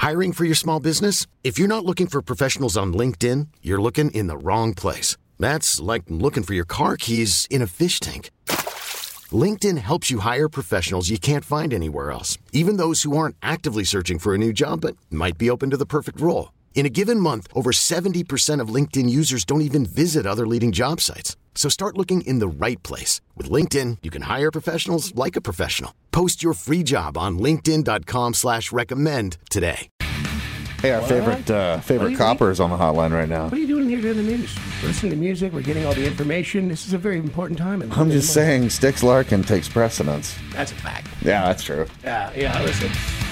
Hiring for your small business? If you're not looking for professionals on LinkedIn, you're looking in the wrong place. That's like looking for your car keys in a fish tank. LinkedIn helps you hire professionals you can't find anywhere else, even those who aren't actively searching for a new job but might be open to the perfect role. In a given month, over 70% of LinkedIn users don't even visit other leading job sites. So start looking in the right place. With LinkedIn, you can hire professionals like a professional. Post your free job on linkedin.com/recommend today. Hey, our favorite copper is on the hotline right now. What are you doing here during the news? We're listening to music. We're getting all the information. This is a very important time. I'm just saying, Styx Larkin takes precedence. That's a fact. Yeah, that's true. Yeah, listen.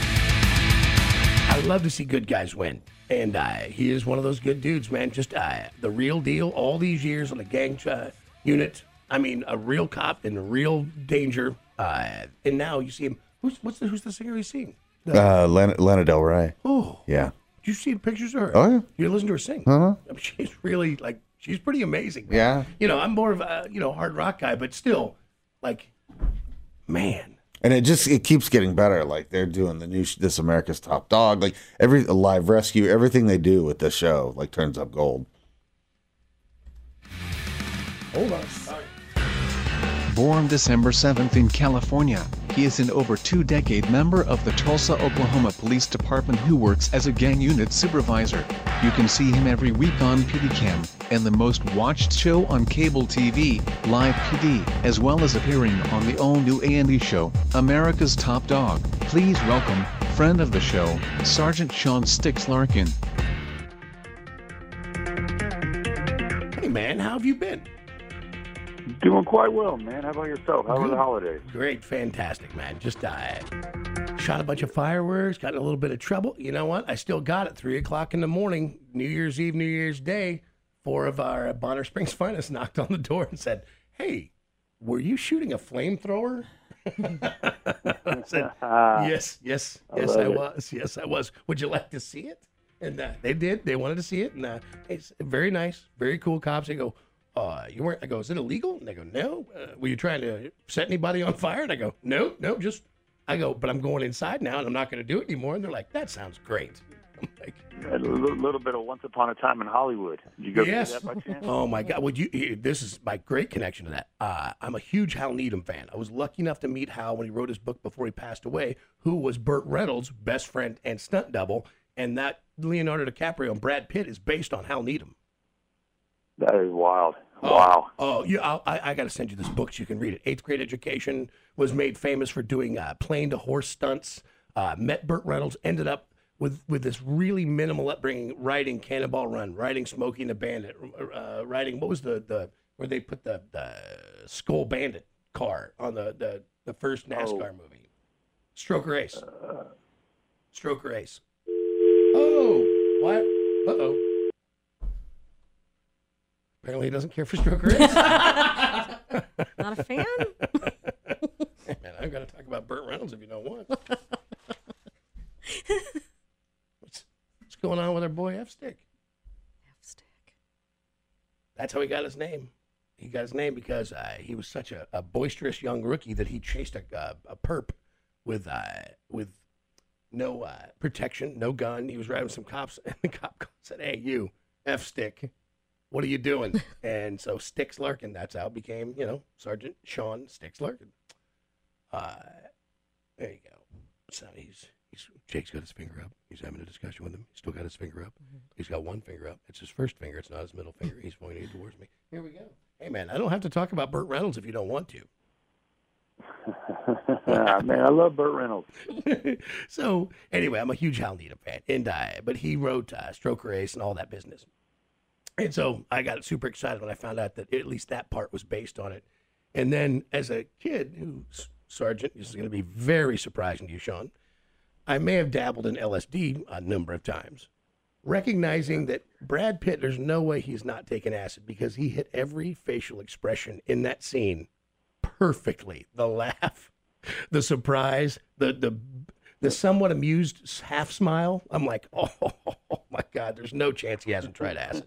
I would love to see good guys win. And he is one of those good dudes, man. Just the real deal. All these years on the gang unit. I mean, a real cop in real danger. And now you see him. Who's the singer he's seeing? Lana Del Rey. Oh. Yeah. Did you see the pictures of her? Oh, yeah. You listen to her sing? Uh-huh. I mean, she's really, she's pretty amazing. Man. Yeah. You know, I'm more of a, hard rock guy, but still, man. And it keeps getting better. Like, they're doing the new This America's Top Dog. Like, every live rescue, everything they do with this show, turns up gold. Hold on. Sorry. Born December 7th in California, he is an over 2-decade member of the Tulsa, Oklahoma Police Department who works as a gang unit supervisor. You can see him every week on PDCam and the most watched show on cable TV, Live PD, as well as appearing on the all-new A&E show, America's Top Dog. Please welcome, friend of the show, Sergeant Sean Styx Larkin. Hey, man, how have you been? Doing quite well, man. How about yourself? How were the holidays? Great, fantastic, man. Just shot a bunch of fireworks, got in a little bit of trouble. You know what? I still got it. 3 o'clock in the morning, New Year's Eve, New Year's Day. 4 of our Bonner Springs finest knocked on the door and said, "Hey, were you shooting a flamethrower?" I said, yes, I was. Yes, I was. Would you like to see it? And they did. They wanted to see it. And it's very nice, very cool cops. They go, you weren't, I go, is it illegal? And they go, no. Were you trying to set anybody on fire? And I go, no, just, I go, but I'm going inside now and I'm not going to do it anymore. And they're like, that sounds great. I'm like, a little bit of Once Upon a Time in Hollywood. Did you go yes. see that by chance? Oh my God. This is my great connection to that. I'm a huge Hal Needham fan. I was lucky enough to meet Hal when he wrote his book before he passed away, who was Burt Reynolds' best friend and stunt double. And that Leonardo DiCaprio and Brad Pitt is based on Hal Needham. That is wild. Wow. Oh, yeah. I got to send you this book so you can read it. 8th Grade Education, was made famous for doing plane to horse stunts. Met Burt Reynolds, ended up with this really minimal upbringing, riding Cannonball Run, riding Smokey and the Bandit, riding, what was the where they put the Skull Bandit car on the first NASCAR movie? Stroker Ace. Stroker Ace. Oh, what? Uh-oh. Apparently he doesn't care for Stroker Ace. Not a fan? Hey, man, I've got to talk about Burt Reynolds if you don't want. What's going on with our boy F-Stick? F-Stick. That's how he got his name. He got his name because he was such a boisterous young rookie that he chased a perp with no protection, no gun. He was riding with some cops, and the cop said, "Hey, you, F-Stick, what are you doing?" And so Styx Larkin, that's how it became, Sergeant Sean Styx Larkin. There you go. So Jake's got his finger up. He's having a discussion with him. He's still got his finger up. He's got one finger up. It's his first finger. It's not his middle finger. He's pointing towards me. Here we go. Hey, man, I don't have to talk about Burt Reynolds if you don't want to. Man, I love Burt Reynolds. So, anyway, I'm a huge Hal Needham fan. But he wrote Stroker Ace and all that business. And so I got super excited when I found out that at least that part was based on it. And then as a kid, Sergeant, this is going to be very surprising to you, Sean, I may have dabbled in LSD a number of times, recognizing that Brad Pitt, there's no way he's not taken acid because he hit every facial expression in that scene perfectly. The laugh, the surprise, the somewhat amused half smile. I'm like, oh my God, there's no chance he hasn't tried acid.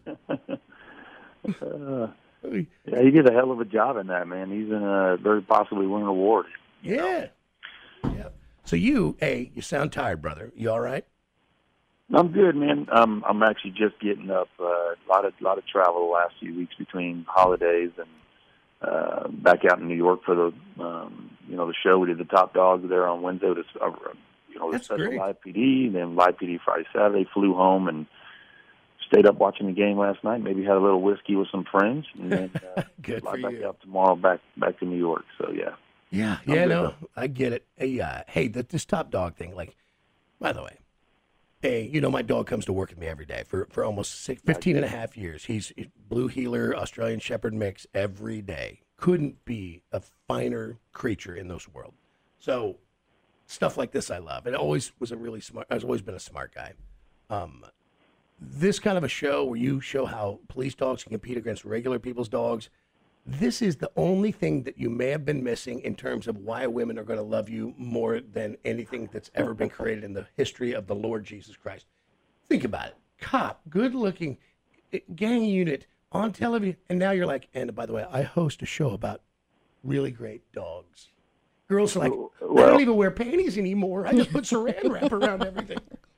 Yeah, he did a hell of a job in that, man. He's going to very possibly win an award. Yeah. Yeah. So you sound tired, brother. You all right? I'm good, man. I'm actually just getting up. A lot of travel the last few weeks between holidays and back out in New York for the the show. We did the Top Dogs there on Wednesday. The That's special great. Live PD, then Live PD Friday, Saturday. Flew home and stayed up watching the game last night. Maybe had a little whiskey with some friends, and then Good fly for back you. out tomorrow back to New York. So yeah. Yeah, I'm yeah, good, no, though. I get it. Hey, this Top Dog thing, like, by the way, hey, my dog comes to work with me every day for almost 15 and a half years. He's Blue Heeler, Australian Shepherd mix every day. Couldn't be a finer creature in this world. So stuff like this I love. It always was I've always been a smart guy. This kind of a show where you show how police dogs can compete against regular people's dogs, this is the only thing that you may have been missing in terms of why women are going to love you more than anything that's ever been created in the history of the Lord Jesus Christ. Think about it. Cop, good-looking, gang unit on television, and now you're like, and by the way, I host a show about really great dogs. Girls are like, I don't even wear panties anymore. I just put saran wrap around everything.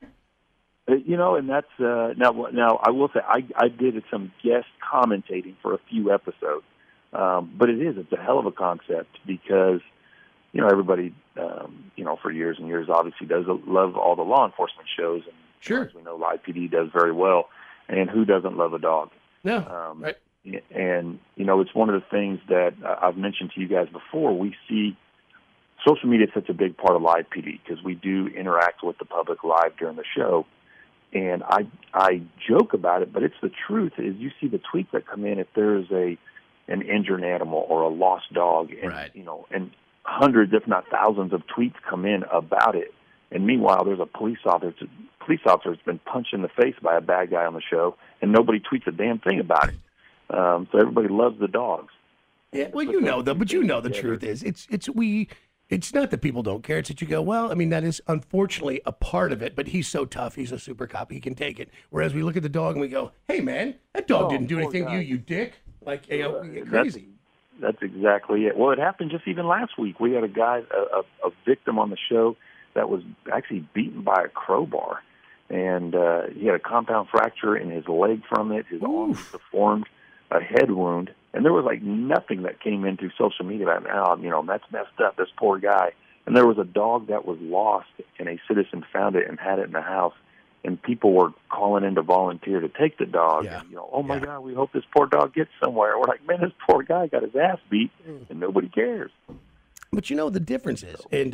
And that's now I will say I did some guest commentating for a few episodes, but it's a hell of a concept because everybody for years and years obviously does love all the law enforcement shows, and Sure. as we know, Live PD does very well, and who doesn't love a dog? No, right. And it's one of the things that I've mentioned to you guys before. We see social media is such a big part of Live PD because we do interact with the public live during the show. And I joke about it, but it's the truth. Is you see the tweets that come in if there's an injured animal or a lost dog, and Right. And hundreds, if not thousands, of tweets come in about it. And meanwhile, there's a police officer that's been punched in the face by a bad guy on the show, and nobody tweets a damn thing about it. So everybody loves the dogs. Yeah, well, the truth is, it's not that people don't care. It's that you go, well, I mean, that is unfortunately a part of it, but he's so tough. He's a super cop. He can take it. Whereas we look at the dog and we go, hey, man, that dog didn't do poor anything to guy. you dick. Like, we get crazy. That's exactly it. Well, it happened just even last week. We had a guy, a victim on the show that was actually beaten by a crowbar. And he had a compound fracture in his leg from it. His arm was deformed, a head wound. And there was nothing that came into social media about, that's messed up, this poor guy. And there was a dog that was lost, and a citizen found it and had it in the house. And people were calling in to volunteer to take the dog. Yeah. And, oh, my God, we hope this poor dog gets somewhere. We're like, man, this poor guy got his ass beat, and nobody cares. But the difference is, and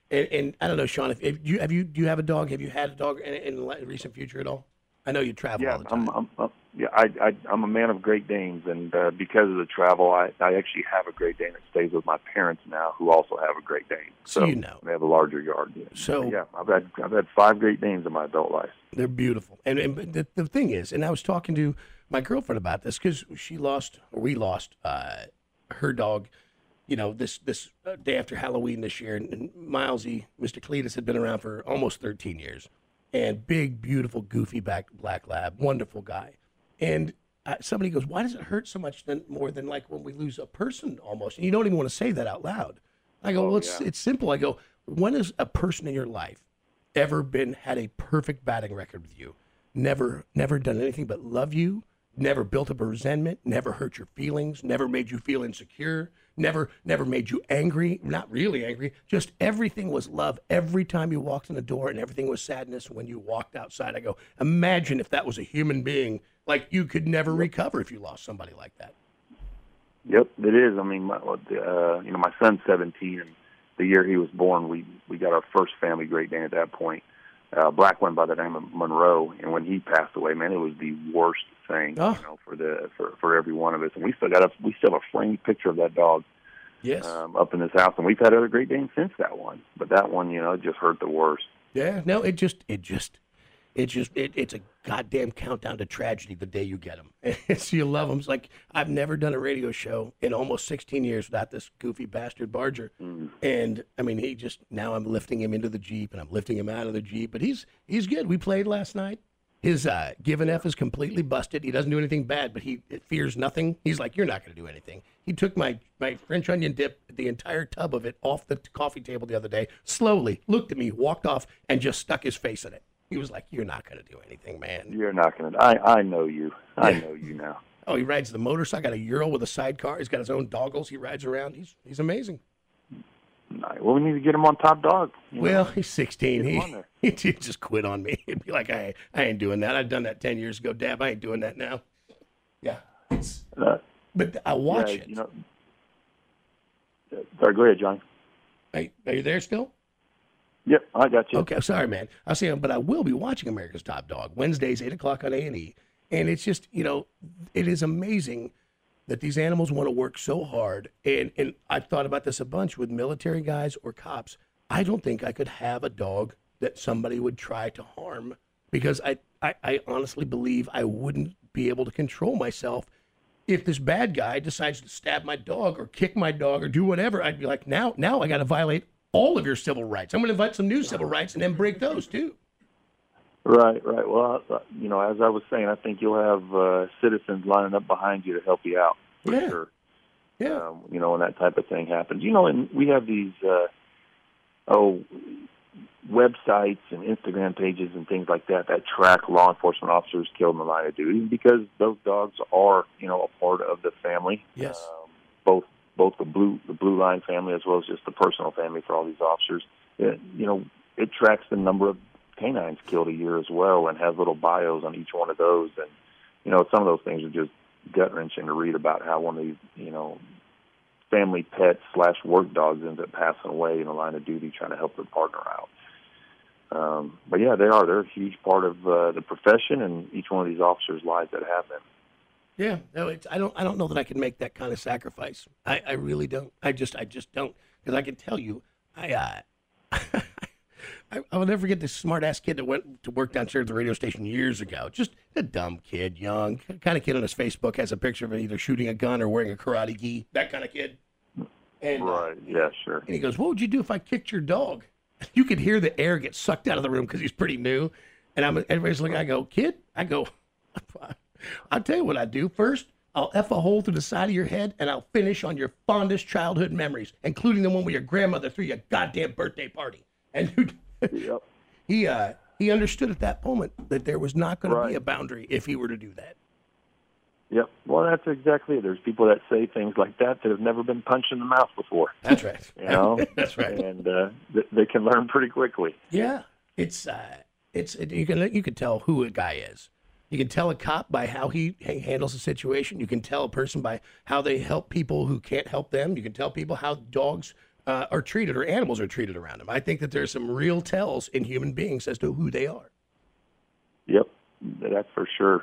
I don't know, Sean, do you have a dog? Have you had a dog in the recent future at all? I know you travel all the time. I'm a man of Great Danes, and because of the travel, I actually have a Great Dane that stays with my parents now, who also have a Great Dane. So they have a larger yard. Yeah. So yeah, I've had 5 Great Danes in my adult life. They're beautiful, and the thing is, and I was talking to my girlfriend about this because we lost her dog. This day after Halloween this year, and Milesy, Mr. Cletus, had been around for almost 13 years. And big, beautiful, goofy black lab, wonderful guy. And somebody goes, why does it hurt so much more than like when we lose a person almost? And you don't even want to say that out loud. I go, it's simple. I go, when has a person in your life ever had a perfect batting record with you? Never done anything but love you, never built up a resentment, never hurt your feelings, never made you feel insecure, never made you angry, not really angry, just everything was love every time you walked in the door, and everything was sadness when you walked outside. I go, imagine if that was a human being, like you could never recover if you lost somebody like that. Yep, it is. I mean, my son's 17, and the year he was born, we got our first family Great Dane at that point. Black one by the name of Monroe, and when he passed away, man, it was the worst thing, for every one of us. And we still have a framed picture of that dog, yes, up in this house, and we've had other Great Danes since that one. But that one, it just hurt the worst. Yeah, no, it's a goddamn countdown to tragedy the day you get them. So you love them. It's like, I've never done a radio show in almost 16 years without this goofy bastard Barger. And I mean, now I'm lifting him into the Jeep and I'm lifting him out of the Jeep, but he's good. We played last night. His give and F is completely busted. He doesn't do anything bad, but he fears nothing. He's like, you're not going to do anything. He took my French onion dip, the entire tub of it, off the coffee table the other day, slowly looked at me, walked off, and just stuck his face in it. He was like, "You're not going to do anything, man." You're not going to. I know you. I know you now. Oh, he rides the motorcycle. Got a Ural with a sidecar. He's got his own doggles. He rides around. He's amazing. Nice. Well, we need to get him on Top Dog. Well, he's 16. Get him on there. He'd just quit on me. He'd be like, I ain't doing that. I've done that 10 years ago, Dad. I ain't doing that now. Yeah. But I watch it. Sorry, go ahead, John. Hey, are you there still? Yep, I got you. Okay, sorry, man. I'll see him, but I will be watching America's Top Dog Wednesdays, 8 o'clock on A&E. And it's just, it is amazing that these animals want to work so hard. And I've thought about this a bunch with military guys or cops. I don't think I could have a dog that somebody would try to harm because I honestly believe I wouldn't be able to control myself. If this bad guy decides to stab my dog or kick my dog or do whatever, I'd be like, now I got to violate all of your civil rights. I'm going to invite some new civil rights and then break those too. Right. Well, as I was saying, I think you'll have citizens lining up behind you to help you out for sure. Yeah. When that type of thing happens. And we have these websites and Instagram pages and things like that track law enforcement officers killed in the line of duty because those dogs are, a part of the family. Yes. Both the blue line family as well as just the personal family for all these officers. It tracks the number of canines killed a year as well and has little bios on each one of those. And, some of those things are just gut-wrenching to read about how one of these, family pets / work dogs ends up passing away in the line of duty trying to help their partner out. But yeah, they're a huge part of the profession and each one of these officers' lives that have them. Yeah, no, I don't know that I can make that kind of sacrifice. I really don't. I just don't, because I can tell you, I will never forget this smart-ass kid that went to work downstairs at the radio station years ago. Just a dumb kid, young, kind of kid on his Facebook has a picture of him either shooting a gun or wearing a karate gi, that kind of kid. And, right, yeah, sure. And he goes, "What would you do if I kicked your dog?" You could hear the air get sucked out of the room because he's pretty new. And everybody's looking, I go, "Kid," I'll tell you what I'd do. First, I'll F a hole through the side of your head, and I'll finish on your fondest childhood memories, including the one where your grandmother threw you a goddamn birthday party. And dude, yep. He understood at that moment that there was not going to be a boundary if he were to do that. Yep. Well, that's exactly it. There's people that say things like that have never been punched in the mouth before. That's right. That's right. And they can learn pretty quickly. Yeah. You can tell who a guy is. You can tell a cop by how he handles a situation. You can tell a person by how they help people who can't help them. You can tell people how dogs are treated or animals are treated around them. I think that there's some real tells in human beings as to who they are. Yep, that's for sure.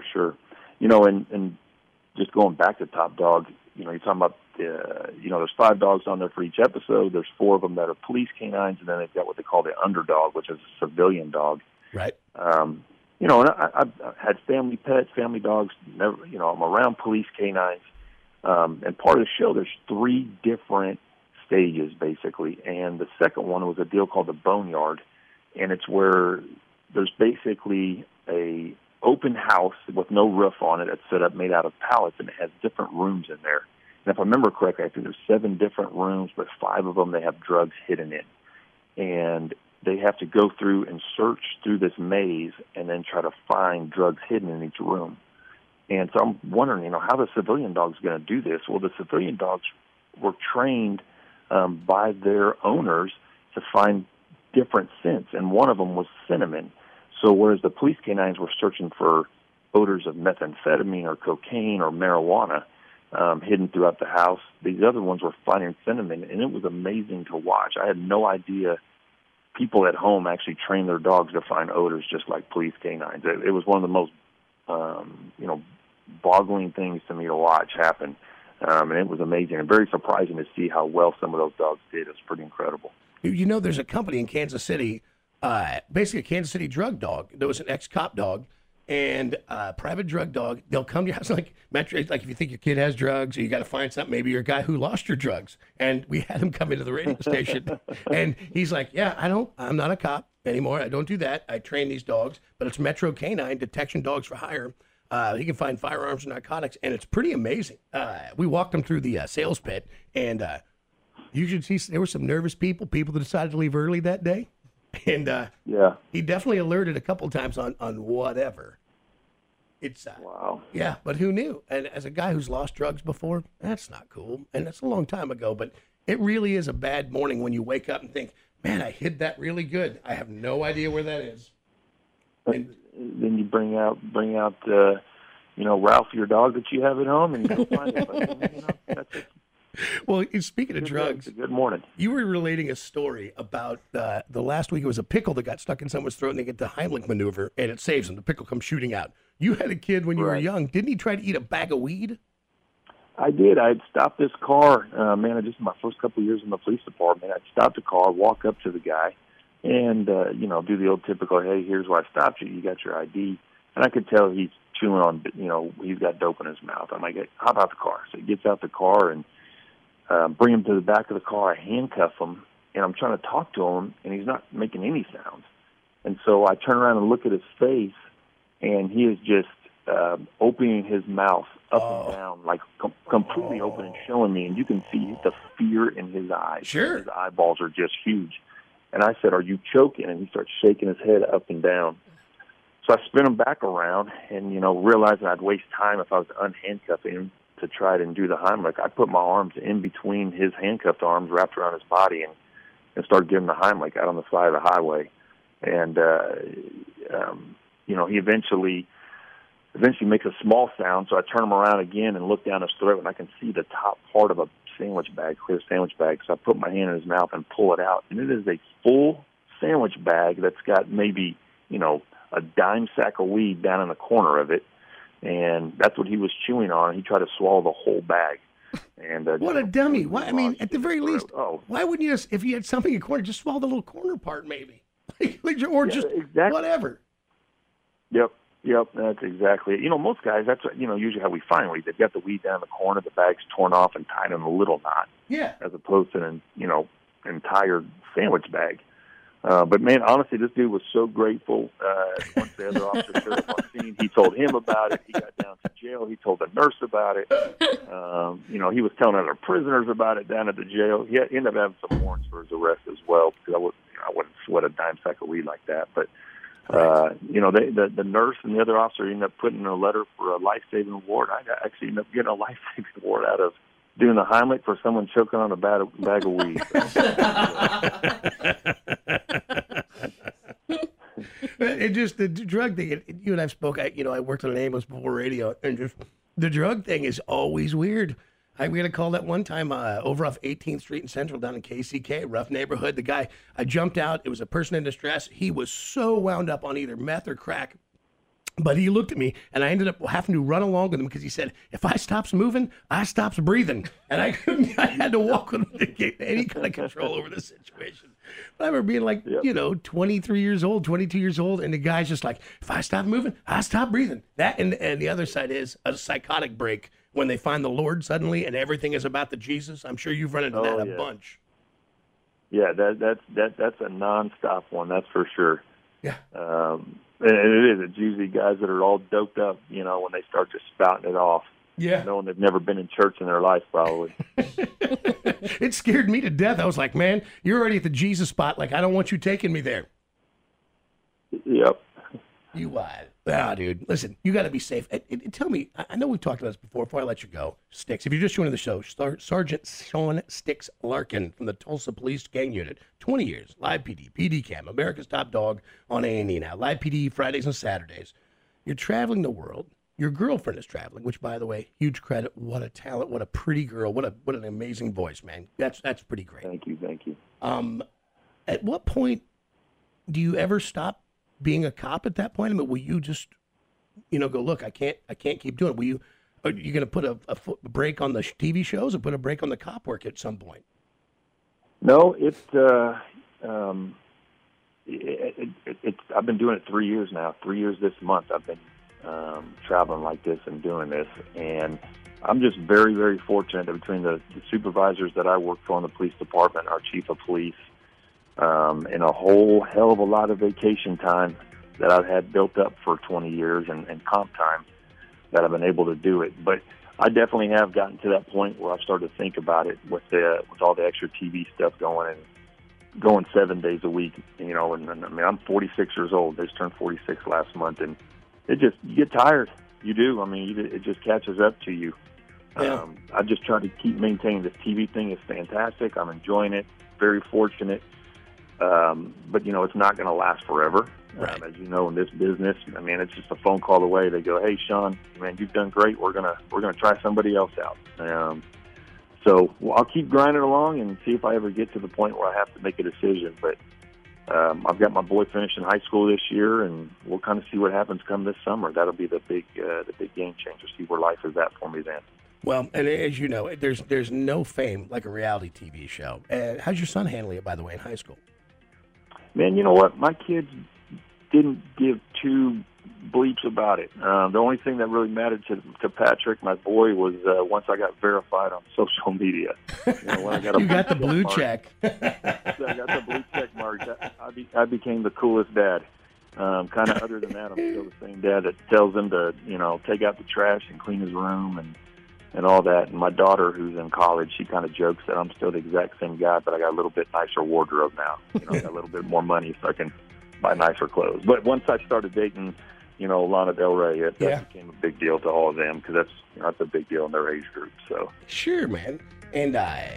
And just going back to Top Dog, you're talking about, there's 5 dogs on there for each episode. There's 4 of them that are police canines, and then they've got what they call the underdog, which is a civilian dog. Right. And I've had family pets, family dogs. Never, I'm around police canines. And part of the show, there's 3 different stages, basically. And the second one was a deal called the Boneyard. And it's where there's basically a open house with no roof on it that's set up made out of pallets, and it has different rooms in there. And if I remember correctly, I think there's 7 different rooms, but 5 of them they have drugs hidden in. And they have to go through and search through this maze and then try to find drugs hidden in each room. And so I'm wondering, how the civilian dog's going to do this. Well, the civilian dogs were trained by their owners to find different scents, and one of them was cinnamon. So whereas the police canines were searching for odors of methamphetamine or cocaine or marijuana hidden throughout the house, these other ones were finding cinnamon, and it was amazing to watch. I had no idea people at home actually train their dogs to find odors just like police canines. It was one of the most, boggling things to me to watch happen. And it was amazing and very surprising to see how well some of those dogs did. It was pretty incredible. There's a company in Kansas City, basically a Kansas City drug dog. There was an ex-cop dog and a private drug dog. They'll come to your house like if you think your kid has drugs or you got to find something, maybe you're a guy who lost your drugs. And we had him come into the radio station and he's like, "Yeah, I'm not a cop anymore. I don't do that. I train these dogs, but it's Metro Canine Detection Dogs for Hire. He can find firearms and narcotics, and it's pretty amazing." We walked him through the sales pit, and you should see there were some nervous people that decided to leave early that day. And Yeah. he definitely alerted a couple times on whatever. It's Wow. yeah, but who knew? And as a guy who's lost drugs before, that's not cool. And that's a long time ago, but it really is a bad morning when you wake up and think, man, I hid that really good. I have no idea where that is. And Then you bring out Ralph, your dog that you have at home, and you don't find it. But, that's it. well, speaking of drugs, It's a good morning. you were relating a story about the last week. It was a pickle that got stuck in someone's throat, and they get the Heimlich maneuver, and it saves them. The pickle comes shooting out. You had a kid when you were Right. young. Didn't he try to eat a bag of weed? I did. I'd stopped this car. Just in my first couple of years in the police department, I'd stop the car, walk up to the guy, and, do the old typical, hey, here's why I stopped you. You got your ID. And I could tell he's chewing on, he's got dope in his mouth. I'm like, hey, hop out the car. So he gets out the car and bring him to the back of the car. I handcuff him, and I'm trying to talk to him, and he's not making any sounds. And so I turn around and look at his face, and he is just opening his mouth up and down, like completely open and showing me. And you can see the fear in his eyes. Sure. His eyeballs are just huge. And I said, are you choking? And he starts shaking his head up and down. So I spin him back around and, realized I'd waste time if I was to unhandcuff him to try and do the Heimlich. I put my arms in between his handcuffed arms, wrapped around his body, and started giving the Heimlich out on the side of the highway. And, he eventually makes a small sound, so I turn him around again and look down his throat, and I can see the top part of a sandwich bag, clear sandwich bag. So I put my hand in his mouth and pull it out, and it is a full sandwich bag that's got maybe, a dime sack of weed down in the corner of it, and that's what he was chewing on. He tried to swallow the whole bag. And What a dummy! Why? I mean, at the very least, Oh. why wouldn't you just, if you had something in a corner, just swallow the little corner part, maybe, or just exactly. whatever. Yep, that's exactly it. Most guys, that's usually how we find weed. They've got the weed down in the corner, the bag's torn off and tied in a little knot, Yeah. as opposed to an entire sandwich bag. But man, honestly, this dude was so grateful. Once the other officer showed up on scene, he told him about it. He got down to jail. He told the nurse about it. He was telling other prisoners about it down at the jail. He ended up having some warrants for his arrest as well, because I wouldn't sweat a dime sack of weed like that. But the nurse and the other officer ended up putting in a letter for a life-saving award. I actually ended up getting a life-saving award out of doing the Heimlich for someone choking on a bag of weed. And just the drug thing, you and I spoke, I worked on an ambulance before radio, and just the drug thing is always weird. We had a call that one time over off 18th Street in Central down in KCK, rough neighborhood. The guy, I jumped out. It was a person in distress. He was so wound up on either meth or crack. But he looked at me, and I ended up having to run along with him because he said, if I stops moving, I stops breathing. And I had to walk with him to get any kind of control over the situation. But I remember being like, 23 years old, 22 years old, and the guy's just like, if I stop moving, I stop breathing. That and the other side is a psychotic break when they find the Lord suddenly and everything is about the Jesus. I'm sure you've run into that a bunch. Yeah, that's a nonstop one, that's for sure. Yeah. And it is. It's usually guys that are all doped up, when they start just spouting it off. Yeah. Knowing they've never been in church in their life, probably. It scared me to death. I was like, man, you're already at the Jesus spot. Like, I don't want you taking me there. Yep. You wild. Dude, listen, you got to be safe. Tell me, I know we've talked about this before I let you go. Sticks, if you're just joining the show, Sergeant Sean Sticks Larkin from the Tulsa Police Gang Unit, 20 years, Live PD, PD Cam, America's Top Dog on A&E now, Live PD Fridays and Saturdays. You're traveling the world. Your girlfriend is traveling, which, by the way, huge credit. What a talent. What a pretty girl. What an amazing voice, man. That's pretty great. Thank you. At what point do you ever stop being a cop at that point? I mean, will you just, go, look, I can't keep doing it. Are you going to put a break on the TV shows or put a break on the cop work at some point? No, I've been doing it 3 years now. 3 years this month. I've been traveling like this and doing this, and I'm just very, very fortunate that between the supervisors that I work for in the police department, our chief of police, and a whole hell of a lot of vacation time that I've had built up for 20 years and comp time, that I've been able to do it. But I definitely have gotten to that point where I've started to think about it with all the extra TV stuff going, and going 7 days a week, you know, and I mean, I'm 46 years old. I just turned 46 last month, and you get tired. You do. I mean, it just catches up to you. Yeah. I just try to keep maintaining this TV thing. Is fantastic. I'm enjoying it. Very fortunate. But, you know, it's not going to last forever. Right. As you know, in this business, I mean, it's just a phone call away. They go, "Hey, Sean, man, you've done great. We're gonna try somebody else out." So I'll keep grinding along and see if I ever get to the point where I have to make a decision. But I've got my boy finishing high school this year, and we'll kind of see what happens come this summer. That'll be the big game changer. See where life is at for me then. Well, and as you know, there's no fame like a reality TV show. How's your son handling it, by the way, in high school? Man, you know what? My kids didn't give two bleeps about it. The only thing that really mattered to Patrick, my boy, was once I got verified on social media. You know, when I got You got the blue check. I got the blue check mark. I became the coolest dad. Kind of other than that, I'm still the same dad that tells him to, you know, take out the trash and clean his room and all that. And my daughter, who's in college, she kind of jokes that I'm still the exact same guy, but I got a little bit nicer wardrobe now. You know, I got a little bit more money so I can buy nicer clothes. But once I started dating, you know, Lana Del Rey, that became a big deal to all of them because that's a big deal in their age group. So sure, man. And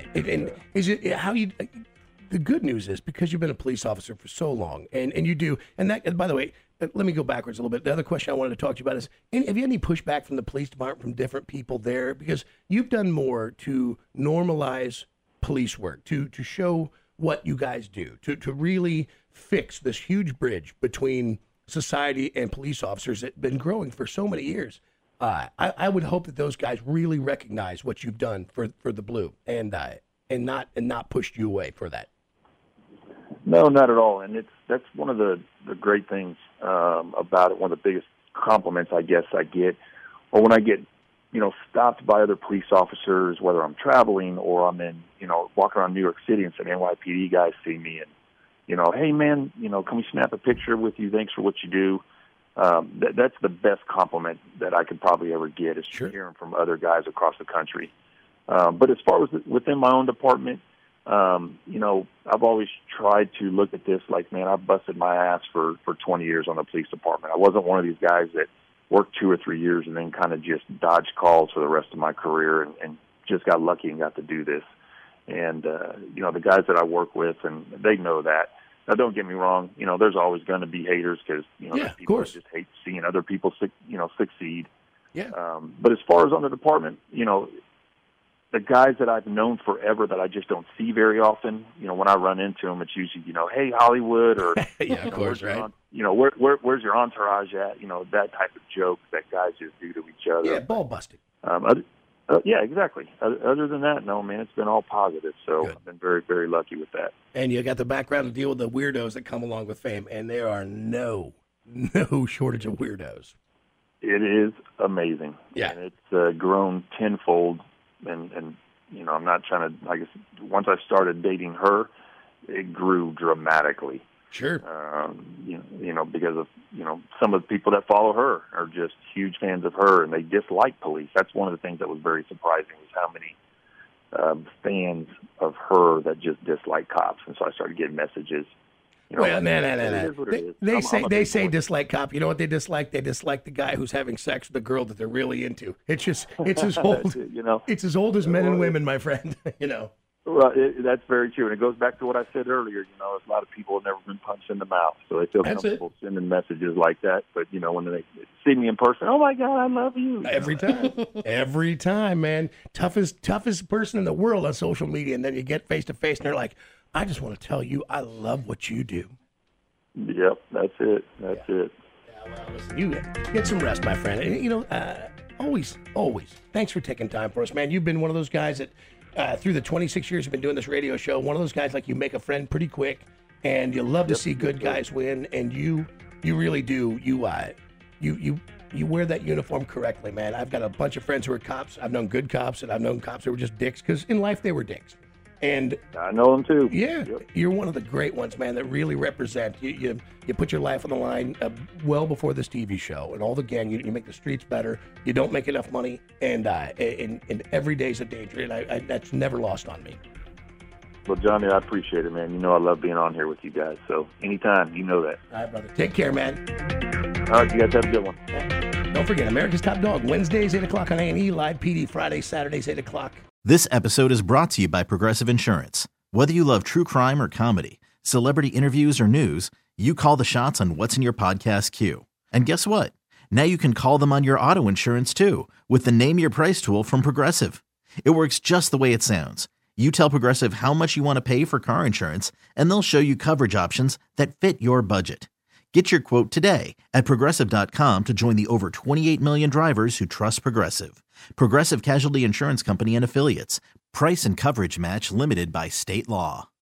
is it how you? The good news is because you've been a police officer for so long, and you do, and that. And by the way, let me go backwards a little bit. The other question I wanted to talk to you about is: have you had any pushback from the police department from different people there? Because you've done more to normalize police work, to show what you guys do, to really fix this huge bridge between society and police officers that's been growing for so many years. I would hope that those guys really recognize what you've done for the Blue and not pushed you away for that. No, not at all. And that's one of the great things about it. One of the biggest compliments I guess I get, or when I get, you know, stopped by other police officers, whether I'm traveling or I'm in, you know, walking around New York City and some NYPD guys see me and, you know, "Hey man, you know, can we snap a picture with you? Thanks for what you do." That's the best compliment that I could probably ever get is hearing from other guys across the country. But as far as within my own department, you know, I've always tried to look at this like, man, I've busted my ass for 20 years on the police department. I wasn't one of these guys that worked 2 or 3 years and then kind of just dodged calls for the rest of my career and just got lucky and got to do this. And, you know, the guys that I work with, and they know that. Now, don't get me wrong. You know, there's always going to be haters because, you know, there's people that just hate seeing other people, succeed. Yeah. But as far as on the department, you know, the guys that I've known forever that I just don't see very often, you know, when I run into them, it's usually, you know, "Hey, Hollywood," or, yeah, of course, right. You know, where's your entourage at? You know, that type of joke that guys just do to each other. Yeah, ball busting. Yeah, exactly. Other than that, no, man, it's been all positive. So I've been very, very lucky with that. And you got the background to deal with the weirdos that come along with fame, and there are no shortage of weirdos. It is amazing. Yeah. And it's grown tenfold. And you know, I'm not trying to, I guess, once I started dating her, it grew dramatically. Sure. You know, because of, you know, some of the people that follow her are just huge fans of her, and they dislike police. That's one of the things that was very surprising was how many fans of her that just dislike cops. And so I started getting messages. You know, well, no. They say dislike cop. You know what they dislike? They dislike the guy who's having sex with the girl that they're really into. It's as old. You know, it's as old as men and women, my friend. You know. Well, that's very true, and it goes back to what I said earlier. You know, a lot of people have never been punched in the mouth, so they feel comfortable sending messages like that. But you know, when they see me in person, "Oh my God, I love you!" Every time, man. Toughest person in the world on social media, and then you get face to face, and they're like, "I just want to tell you, I love what you do." Yep, that's it. That's it. Yeah, well, listen, you get some rest, my friend. And, you know, always, thanks for taking time for us, man. You've been one of those guys that. Through the 26 years you've been doing this radio show, one of those guys like you make a friend pretty quick, and you love to see good guys win, and you really do. You wear that uniform correctly, man. I've got a bunch of friends who are cops. I've known good cops, and I've known cops who were just dicks, because in life they were dicks. And I know them too. Yeah, You're one of the great ones, man, that really represent. You put your life on the line well before this TV show and all the gang. You make the streets better. You don't make enough money, and every day's a danger, and that's never lost on me. Well, Johnny, I appreciate it, man. You know I love being on here with you guys. So anytime, you know that. All right, brother. Take care, man. All right, you guys have a good one. Don't forget, America's Top Dog, Wednesdays, 8 o'clock on A&E, live PD, Fridays, Saturdays, 8 o'clock. This episode is brought to you by Progressive Insurance. Whether you love true crime or comedy, celebrity interviews or news, you call the shots on what's in your podcast queue. And guess what? Now you can call them on your auto insurance too with the Name Your Price tool from Progressive. It works just the way it sounds. You tell Progressive how much you want to pay for car insurance, and they'll show you coverage options that fit your budget. Get your quote today at Progressive.com to join the over 28 million drivers who trust Progressive. Progressive Casualty Insurance Company and Affiliates. Price and coverage match limited by state law.